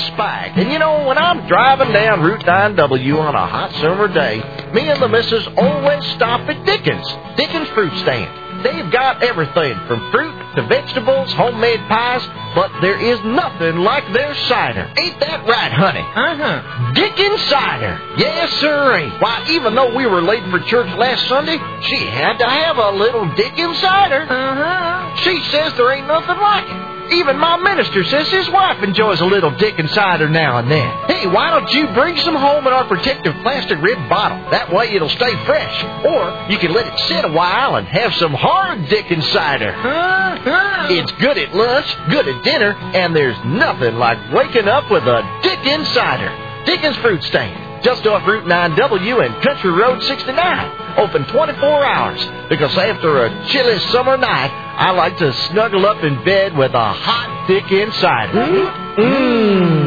spike. And you know, when I'm driving down Route 9W on a hot summer day, me and the missus always stop at Dickens Fruit Stand. They've got everything from fruit to vegetables, homemade pies, but there is nothing like their cider. Ain't that right, honey? Uh-huh. Dickens cider. Yes, sirree. Why, even though we were late for church last Sunday, she had to have a little Dickens cider. Uh-huh. She says there ain't nothing like it. Even my minister says his wife enjoys a little Dickens cider now and then. Hey, why don't you bring some home in our protective plastic rib bottle? That way it'll stay fresh. Or you can let it sit a while and have some hard Dickens cider. It's good at lunch, good at dinner, and there's nothing like waking up with a Dickens cider. Dickens Fruit Stand, just off Route 9W and Country Road 69. Open 24 hours, because after a chilly summer night, I like to snuggle up in bed with a hot Dickens cider.